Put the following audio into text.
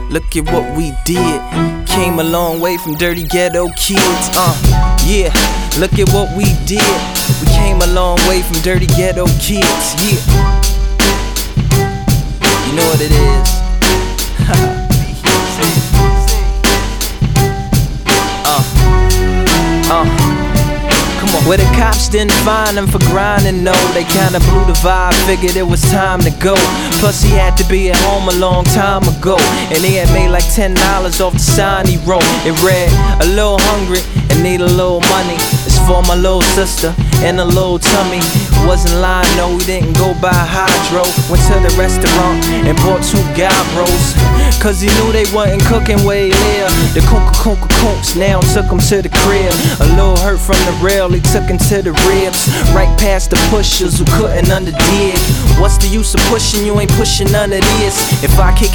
look at what we did. Came a long way from dirty ghetto kids. Yeah, look at what we did. We came a long way from dirty ghetto kids. Yeah, you know what it is. Come on. Where the cops didn't find him for grinding, no. They kinda blew the vibe, figured it was time to go. Plus he had to be at home a long time ago, and he had made like $10 off the sign he wrote. It read, a little hungry and need a little money. It's for my little sister and a little tummy. Wasn't lying, no, we didn't go by Hydro. Went to the restaurant and bought 2 Gabros, cause he knew they wasn't cooking where he lived. The Coca-Cola now took him to the crib. A little hurt from the rail, he took him to the ribs. Right past the pushers who couldn't underdig. What's the use of pushing, you ain't pushing none of this. If I kick